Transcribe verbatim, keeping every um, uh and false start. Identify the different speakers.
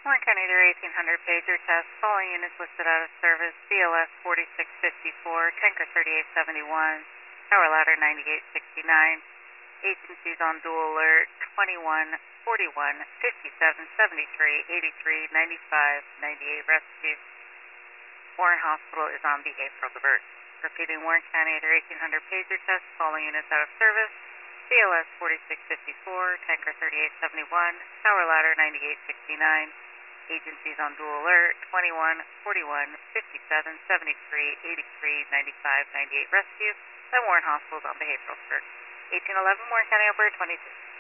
Speaker 1: Warren County, their eighteen hundred pager test. Following units listed out of service: B L S forty-six fifty-four, tanker thirty-eight seventy-one, power ladder ninety-eight sixty-nine. Agencies on dual alert: twenty-one forty-one, fifty-seven seventy-three, eighty-three ninety-five, ninety-eight rescue. Warren Hospital is on behavioral divert. Repeating, Warren County, their eighteen hundred pager test. Following units out of service: B L S forty-six fifty-four, tanker thirty-eight seventy-one, power ladder ninety-eight sixty-nine. Agencies on dual alert: twenty-one forty-one, fifty-seven seventy-three, eighty-three ninety-five, ninety-eight rescue. Then Warren Hospital is on behavioral divert. eighteen eleven, Warren County, operator twenty-two.